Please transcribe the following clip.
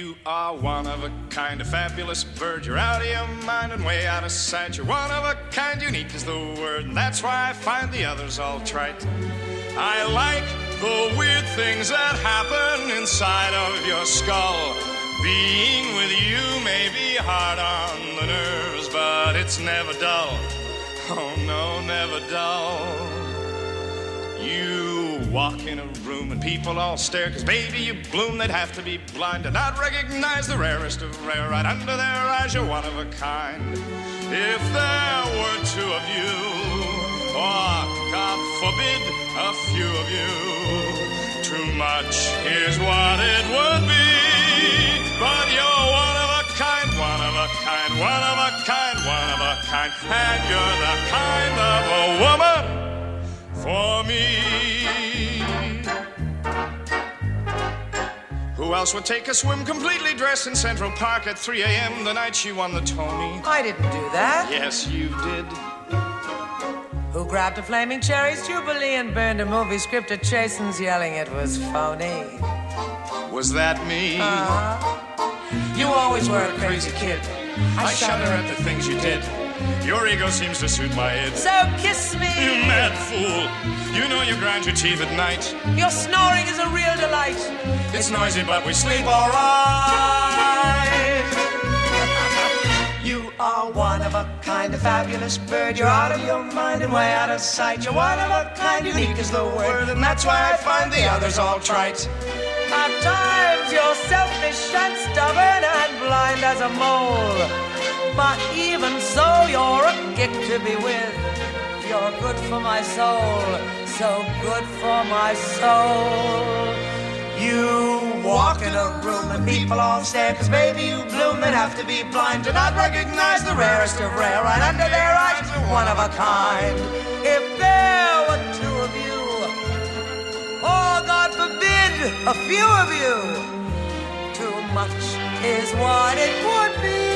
You are one of a kind, a fabulous bird. You're out of your mind and way out of sight. You're one of a kind, unique is the word, and that's why I find the others all trite. I like the weird things that happen inside of your skull. Being with you may be hard on the nerves, but it's never dull. Oh no, never dull. You walk in a room and people all stare, 'cause baby you bloom. They'd have to be blind to not recognize the rarest of rare. Right under their eyes you're one of a kind. If there were two of you, or God forbid a few of you, too much is what it would be. But you're one of a kind, one of a kind, one of a kind, one of a kind, and you're the kind of a woman for me. Who else would take a swim completely dressed in Central Park at 3 a.m. the night she won the Tony? I didn't do that. Yes, you did. Who grabbed a Flaming Cherries Jubilee and burned a movie script at Chasen's yelling it was phony? Was that me? You always were a crazy kid. I shudder at the things you did. Your ego seems to suit my id. So kiss me. You mad fool. You know you grind your teeth at night. Your snoring is a real delight. It's noisy, but we sleep all right. You are one of a kind, a fabulous bird. You're out of your mind and way out of sight. You're one of a kind, unique is the word, and that's why I find the others all trite. At times you're selfish and stubborn and blind as a mole, but even so you're a kick to be with. You're good for my soul, so good for my soul. You walk in a room and people all stare, 'cause baby you bloom. They'd have to be blind to not recognize the rarest of rare. Right under their eyes, one of a kind. If there were two of you, or God forbid, a few of you, too much is what it would be.